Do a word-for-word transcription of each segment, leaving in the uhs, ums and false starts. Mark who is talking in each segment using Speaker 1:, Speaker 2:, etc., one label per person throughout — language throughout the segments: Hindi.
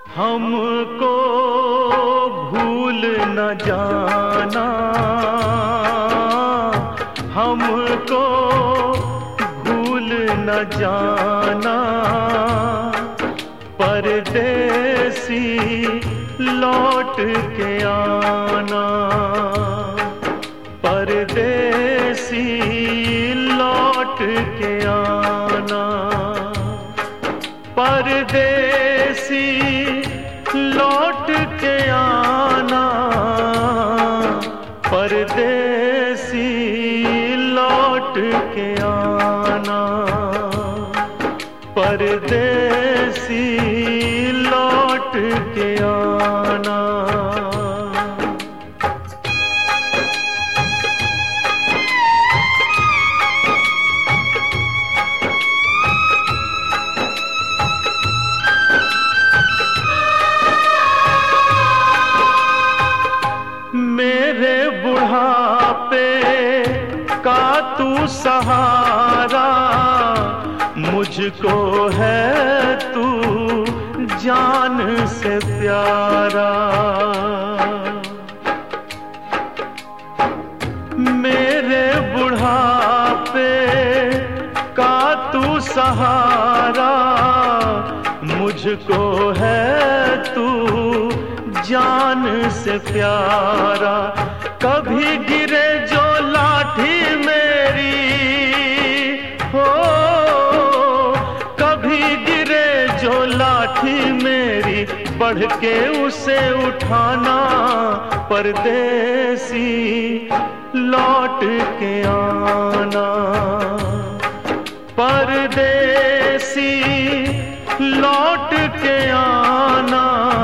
Speaker 1: हमको भूल न जाना, हमको भूल न जाना, परदेसी लौट के आना, परदेसी लौट के आना, परदेसी लौट के आना, परदेसी लौट के आना, परदेसी लौट के आना। मेरे बुढ़ापे का तू सहारा, मुझको है तू जान से प्यारा। मेरे बुढ़ापे का तू सहारा, मुझको है तू जान से प्यारा। कभी गिरे जो लाठी मेरी हो, कभी गिरे जो लाठी मेरी, बढ़ के उसे उठाना, परदेसी लौट के आना, परदेसी लौट के आना,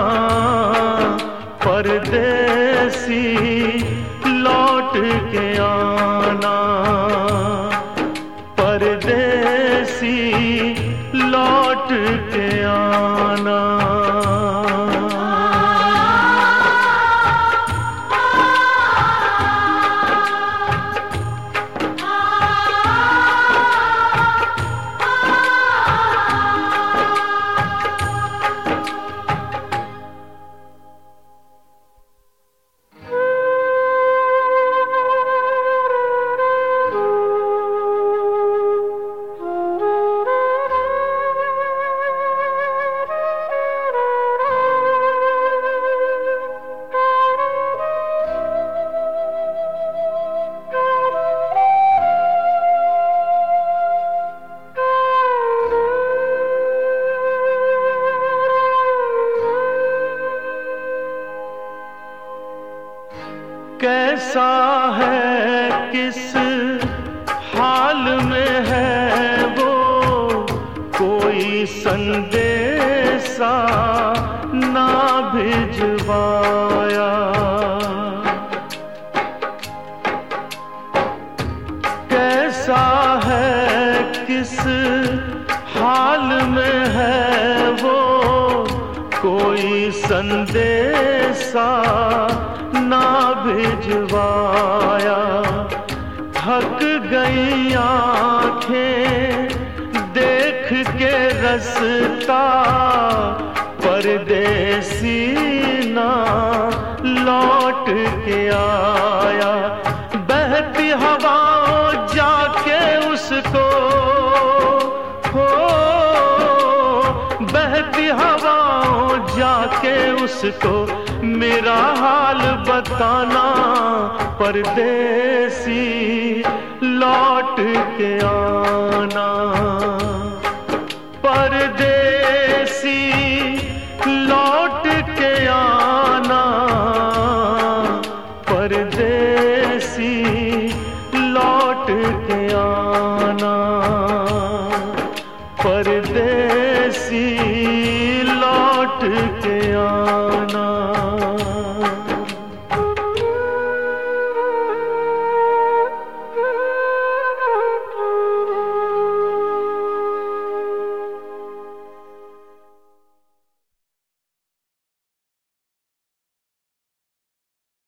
Speaker 1: परदेसी लौट के आना, परदेसी लौट के आना। कैसा है किस हाल में है वो, कोई संदेशा ना भिजवाया। कैसा है किस हाल में है वो, कोई संदेशा ना भिजवाया। थक गई आँखें देख के रास्ता, परदेसी ना लौट के आया। बहती हवाओं जाके उसको हो, बहती हवाओं जाके उसको मेरा हाल बताना, परदेसी लौट के आना, परदेसी लौट के आना, परदेसी लौट के आना, परदेसी लौट के आना।